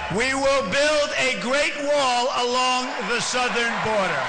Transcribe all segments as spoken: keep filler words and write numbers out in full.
We will build a great wall along the southern border.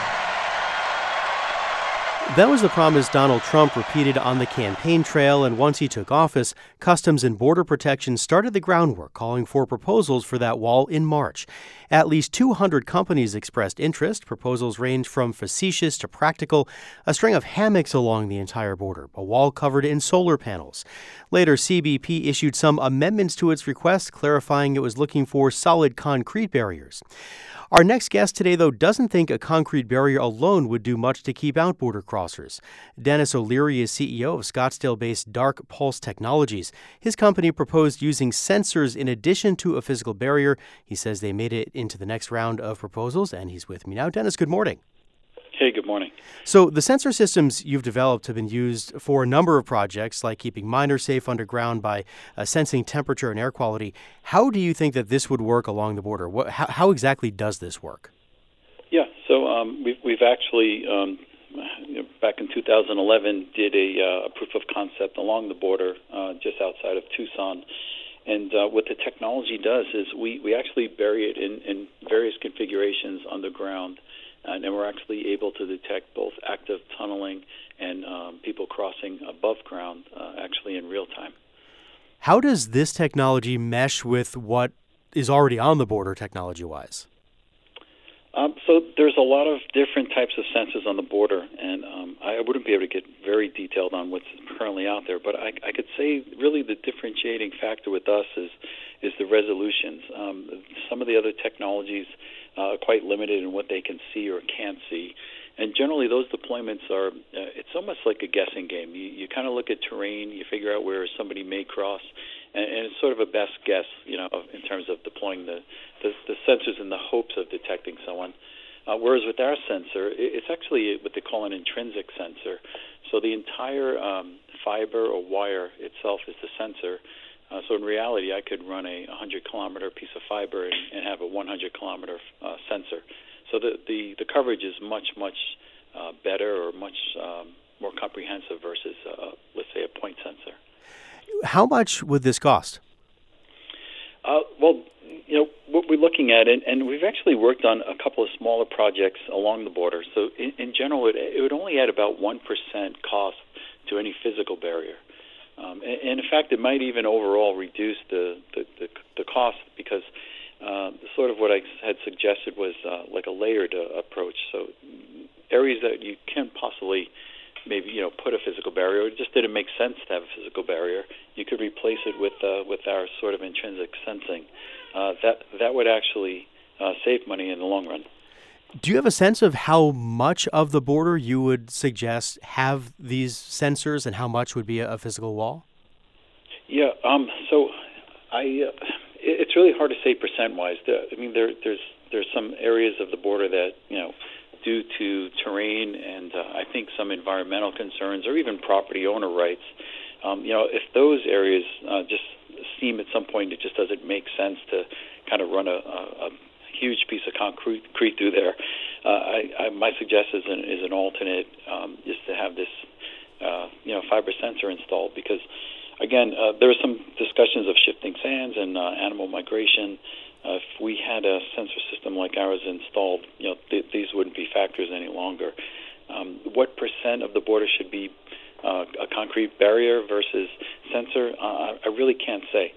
That was the promise Donald Trump repeated on the campaign trail, and once he took office, Customs and Border Protection started the groundwork, calling for proposals for that wall in March. At least two hundred companies expressed interest. Proposals range from facetious to practical, a string of hammocks along the entire border, a wall covered in solar panels. Later, C B P issued some amendments to its request, clarifying it was looking for solid concrete barriers. Our next guest today, though, doesn't think a concrete barrier alone would do much to keep out border crossers. Dennis O'Leary is C E O of Scottsdale-based Dark Pulse Technologies. His company proposed using sensors in addition to a physical barrier. He says they made it into the next round of proposals, and he's with me now. Dennis, good morning. Hey, good morning. So the sensor systems you've developed have been used for a number of projects, like keeping miners safe underground by uh, sensing temperature and air quality. How do you think that this would work along the border? What, how, how exactly does this work? Yeah, so um, we've, we've actually, um, you know, back in two thousand eleven, did a, uh, a proof of concept along the border uh, just outside of Tucson. And uh, what the technology does is we, we actually bury it in, in various configurations underground. And we're actually able to detect both active tunneling and um, people crossing above ground, uh, actually in real time. How does this technology mesh with what is already on the border technology-wise? Um, so there's a lot of different types of sensors on the border, and um, I wouldn't be able to get very detailed on what's currently out there, but I, I could say really the differentiating factor with us is is the resolutions. Um, some of the other technologies uh, are quite limited in what they can see or can't see, and generally those deployments are, uh, it's almost like a guessing game. You, you kind of look at terrain, you figure out where somebody may cross, and, and it's sort of a best guess, you know, in terms of deploying the, the, the sensors in the hopes of detecting someone. Uh, whereas with our sensor, it's actually what they call an intrinsic sensor. So the entire um, fiber or wire itself is the sensor. Uh, so in reality, I could run a one hundred kilometer piece of fiber and, and have a one hundred kilometer uh, sensor. So the, the, the coverage is much, much uh, better or much um, more comprehensive versus, uh, let's say, a point sensor. How much would this cost? Uh, well, you know, what we're looking at, and, and we've actually worked on a couple of smaller projects along the border. So in, in general, it, it would only add about one percent cost to any physical barrier. Um, and, and in fact, it might even overall reduce the, the, the, the cost because uh, sort of what I had suggested was uh, like a layered uh, approach. So areas that you can't possibly maybe, you know, put a physical barrier, it just didn't make sense to have a physical barrier, you could replace it with uh, with our sort of intrinsic sensing. Uh, that that would actually uh, save money in the long run. Do you have a sense of how much of the border you would suggest have these sensors and how much would be a, a physical wall? Yeah, um, so I uh, it, it's really hard to say percent-wise. The, I mean, there, there's there's some areas of the border that, you know, due to terrain and uh, I think some environmental concerns or even property owner rights, um, you know, if those areas uh, just seem at some point it just doesn't make sense to kind of run a, a, a huge piece of concrete through there, uh, I, I, my suggestion is an, is an alternate um, is to have this, uh, you know, fiber sensor installed because, again, uh, there are some discussions of shifting sands and uh, animal migration. Uh, if we had a sensor system like ours installed, you know, th- these wouldn't be factors any longer. Um, what percent of the border should be uh, a concrete barrier versus sensor? Uh, I really can't say.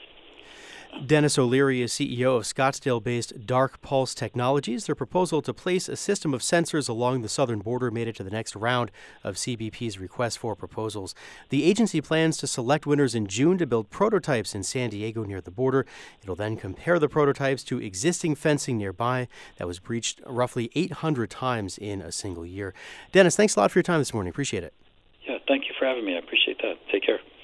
Dennis O'Leary is C E O of Scottsdale-based Dark Pulse Technologies. Their proposal to place a system of sensors along the southern border made it to the next round of C B P's request for proposals. The agency plans to select winners in June to build prototypes in San Diego near the border. It'll then compare the prototypes to existing fencing nearby that was breached roughly eight hundred times in a single year. Dennis, thanks a lot for your time this morning. Appreciate it. Yeah, thank you for having me. I appreciate that. Take care.